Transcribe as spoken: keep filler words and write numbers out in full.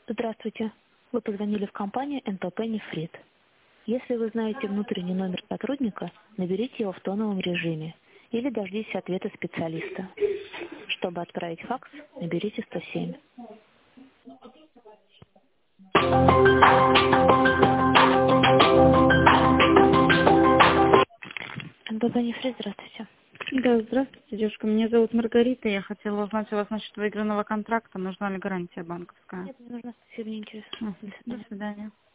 Здравствуйте. Вы позвонили в компанию эн пэ пэ «Нефрит». Если вы знаете внутренний номер сотрудника, наберите его в тоновом режиме или дождитесь ответа специалиста. Чтобы отправить факс, наберите сто семь. эн пэ пэ «Нефрит», здравствуйте. Да, здравствуйте, девушка. Меня зовут Маргарита. Я хотела узнать у вас насчет выигранного контракта. Нужна ли гарантия банковская? Нет, мне нужно, спасибо, не интересует. Мгм. До До свидания. свидания.